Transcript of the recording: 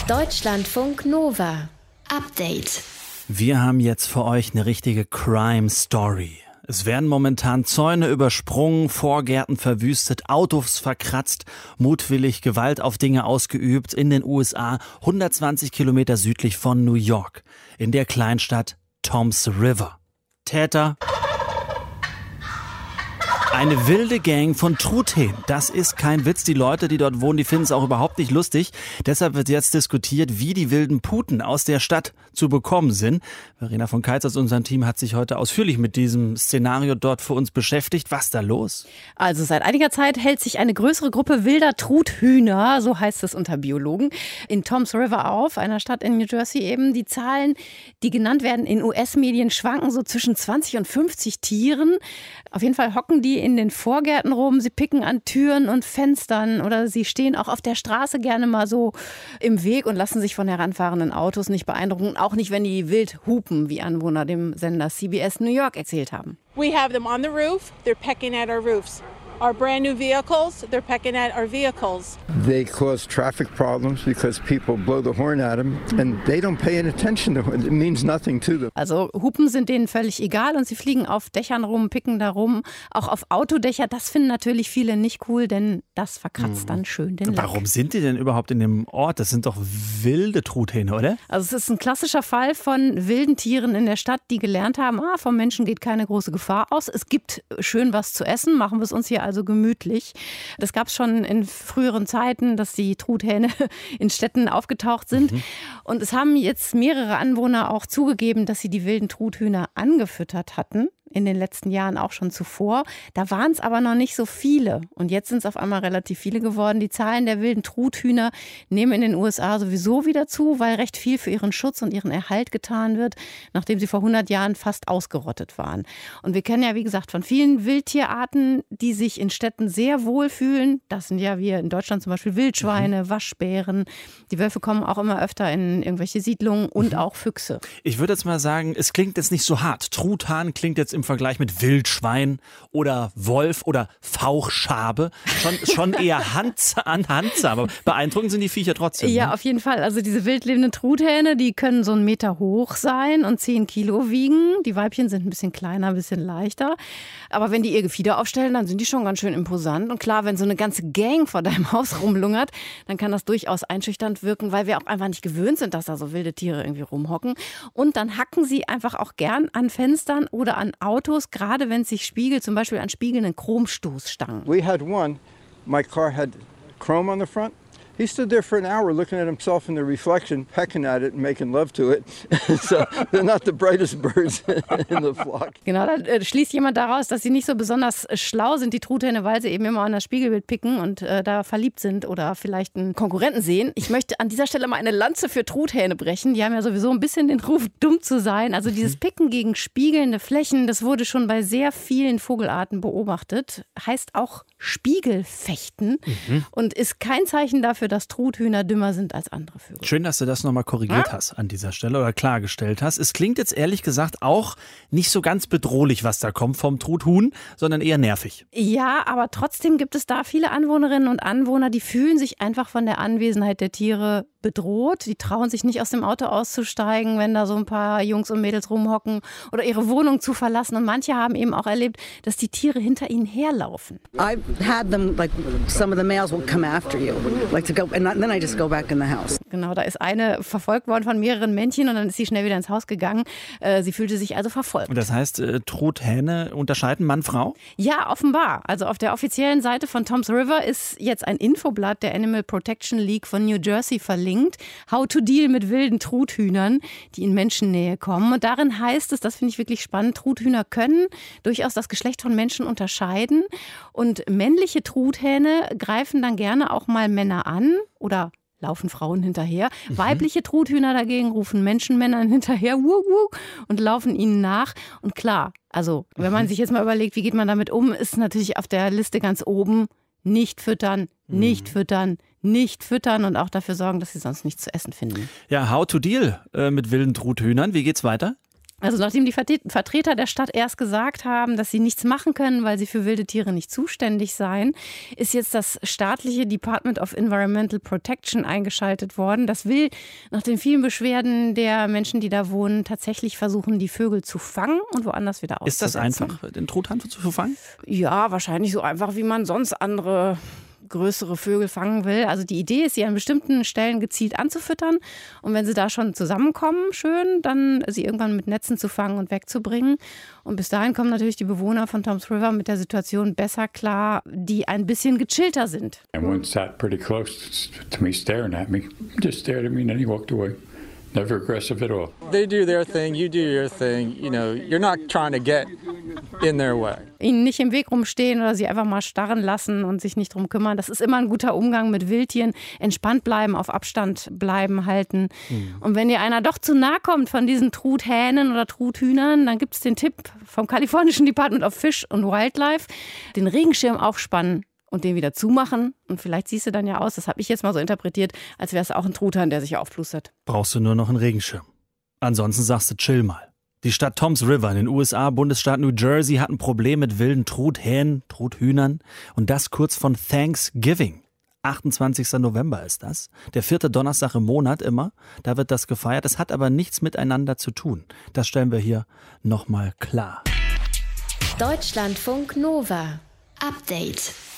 Deutschlandfunk Nova. Update. Wir haben jetzt für euch eine richtige Crime-Story. Es werden momentan Zäune übersprungen, Vorgärten verwüstet, Autos verkratzt, mutwillig Gewalt auf Dinge ausgeübt in den USA, 120 Kilometer südlich von New York, in der Kleinstadt Toms River. Täter: eine wilde Gang von Truthähnen. Das ist kein Witz. Die Leute, die dort wohnen, die finden es auch überhaupt nicht lustig. Deshalb wird jetzt diskutiert, wie die wilden Puten aus der Stadt zu bekommen sind. Verena von Keitz aus unserem Team hat sich heute ausführlich mit diesem Szenario dort für uns beschäftigt. Was ist da los? Also seit einiger Zeit hält sich eine größere Gruppe wilder Truthühner, so heißt es unter Biologen, in Toms River auf, einer Stadt in New Jersey eben. Die Zahlen, die genannt werden in US-Medien, schwanken so zwischen 20 und 50 Tieren. Auf jeden Fall hocken die in den Vorgärten rum, sie picken an Türen und Fenstern oder sie stehen auch auf der Straße gerne mal so im Weg und lassen sich von heranfahrenden Autos nicht beeindrucken. Auch nicht, wenn die wild hupen, wie Anwohner dem Sender CBS New York erzählt haben. We have them on the roof, they're pecking at our roofs. Our brand new vehicles, they're pecking at our vehicles. They cause traffic problems because people blow the horn at them and they don't pay any attention to it. It means nothing to them. Also Hupen sind denen völlig egal und sie fliegen auf Dächern rum, picken da rum, auch auf Autodächer. Das finden natürlich viele nicht cool, denn das verkratzt dann schön den Lack. Warum sind die denn überhaupt in dem Ort? Das sind doch wilde Truthähne, oder? Also es ist ein klassischer Fall von wilden Tieren in der Stadt, die gelernt haben, vom Menschen geht keine große Gefahr aus. Es gibt schön was zu essen, machen wir es uns hier also gemütlich. Das gab es schon in früheren Zeiten, dass die Truthähne in Städten aufgetaucht sind. Und es haben jetzt mehrere Anwohner auch zugegeben, dass sie die wilden Truthühner angefüttert hatten. In den letzten Jahren auch schon zuvor. Da waren es aber noch nicht so viele. Und jetzt sind es auf einmal relativ viele geworden. Die Zahlen der wilden Truthühner nehmen in den USA sowieso wieder zu, weil recht viel für ihren Schutz und ihren Erhalt getan wird, nachdem sie vor 100 Jahren fast ausgerottet waren. Und wir kennen ja, wie gesagt, von vielen Wildtierarten, die sich in Städten sehr wohlfühlen. Das sind ja wir in Deutschland zum Beispiel Wildschweine, Waschbären. Die Wölfe kommen auch immer öfter in irgendwelche Siedlungen und auch Füchse. Ich würde jetzt mal sagen, es klingt jetzt nicht so hart. Truthahn klingt jetzt im Vergleich mit Wildschwein oder Wolf oder Fauchschabe schon eher Hanze, aber beeindruckend sind die Viecher trotzdem. Ja, ne? auf jeden Fall. Also diese wildlebenden Truthähne, die können so 1 Meter hoch sein und 10 Kilo wiegen. Die Weibchen sind ein bisschen kleiner, ein bisschen leichter. Aber wenn die ihr Gefieder aufstellen, dann sind die schon ganz schön imposant. Und klar, wenn so eine ganze Gang vor deinem Haus rumlungert, dann kann das durchaus einschüchternd wirken, weil wir auch einfach nicht gewöhnt sind, dass da so wilde Tiere irgendwie rumhocken. Und dann hacken sie einfach auch gern an Fenstern oder an Autos, gerade wenn es sich spiegelt, zum Beispiel an spiegelnden Chromstoßstangen. We had one, my car had chrome on the front. He stood there for an hour looking at himself in the reflection, pecking at it and making love to it. So they're not the brightest birds in the flock. Genau, da schließt jemand daraus, dass sie nicht so besonders schlau sind, die Truthähne, weil sie eben immer an das Spiegelbild picken und da verliebt sind oder vielleicht einen Konkurrenten sehen. Ich möchte an dieser Stelle mal eine Lanze für Truthähne brechen. Die haben ja sowieso ein bisschen den Ruf, dumm zu sein. Also dieses Picken gegen spiegelnde Flächen, das wurde schon bei sehr vielen Vogelarten beobachtet. Heißt auch Spiegelfechten und ist kein Zeichen dafür, dass Truthühner dümmer sind als andere Vögel. Schön, dass du das nochmal korrigiert hast an dieser Stelle oder klargestellt hast. Es klingt jetzt ehrlich gesagt auch nicht so ganz bedrohlich, was da kommt vom Truthuhn, sondern eher nervig. Ja, aber trotzdem gibt es da viele Anwohnerinnen und Anwohner, die fühlen sich einfach von der Anwesenheit der Tiere bedroht. Die trauen sich nicht aus dem Auto auszusteigen, wenn da so ein paar Jungs und Mädels rumhocken oder ihre Wohnung zu verlassen. Und manche haben eben auch erlebt, dass die Tiere hinter ihnen herlaufen. I've had them, like some of the males will come after you, like to go, and then I just go back in the house. Genau, da ist eine verfolgt worden von mehreren Männchen und dann ist sie schnell wieder ins Haus gegangen. Sie fühlte sich also verfolgt. Und das heißt, Truthähne unterscheiden Mann-Frau? Ja, offenbar. Also auf der offiziellen Seite von Toms River ist jetzt ein Infoblatt der Animal Protection League von New Jersey verlinkt. How to deal mit wilden Truthühnern, die in Menschennähe kommen. Und darin heißt es, das finde ich wirklich spannend, Truthühner können durchaus das Geschlecht von Menschen unterscheiden. Und männliche Truthähne greifen dann gerne auch mal Männer an oder laufen Frauen hinterher. Weibliche Truthühner dagegen rufen Menschenmännern hinterher wuh, wuh, und laufen ihnen nach. Und klar, also wenn man sich jetzt mal überlegt, wie geht man damit um, ist natürlich auf der Liste ganz oben: nicht füttern, nicht füttern, nicht füttern und auch dafür sorgen, dass sie sonst nichts zu essen finden. Ja, how to deal mit wilden Truthühnern. Wie geht's weiter? Also nachdem die Vertreter der Stadt erst gesagt haben, dass sie nichts machen können, weil sie für wilde Tiere nicht zuständig seien, ist jetzt das staatliche Department of Environmental Protection eingeschaltet worden. Das will nach den vielen Beschwerden der Menschen, die da wohnen, tatsächlich versuchen, die Vögel zu fangen und woanders wieder auszusetzen. Ist das einfach, den Truthahn zu fangen? Ja, wahrscheinlich so einfach, wie man sonst andere größere Vögel fangen will. Also die Idee ist, sie an bestimmten Stellen gezielt anzufüttern und wenn sie da schon zusammenkommen, schön, dann sie irgendwann mit Netzen zu fangen und wegzubringen. Und bis dahin kommen natürlich die Bewohner von Toms River mit der Situation besser klar, die ein bisschen gechillter sind. And one sat pretty close to me staring at me. Just stared at me and then he walked away. Never aggressive at all. They do their thing, you do your thing. You know, you're not trying to get in their way. Ihnen nicht im Weg rumstehen oder sie einfach mal starren lassen und sich nicht drum kümmern. Das ist immer ein guter Umgang mit Wildtieren. Entspannt bleiben, auf Abstand bleiben, halten. Und wenn dir einer doch zu nahe kommt von diesen Truthähnen oder Truthühnern, dann gibt es den Tipp vom kalifornischen Department of Fish and Wildlife, den Regenschirm aufspannen und den wieder zumachen. Und vielleicht siehst du dann ja aus, das habe ich jetzt mal so interpretiert, als wäre es auch ein Truthahn, der sich aufplustert. Brauchst du nur noch einen Regenschirm. Ansonsten sagst du chill mal. Die Stadt Toms River in den USA, Bundesstaat New Jersey, hat ein Problem mit wilden Truthähnen, Truthühnern. Und das kurz von Thanksgiving. 28. November ist das. Der 4. Donnerstag im Monat immer. Da wird das gefeiert. Das hat aber nichts miteinander zu tun. Das stellen wir hier nochmal klar. Deutschlandfunk Nova. Update.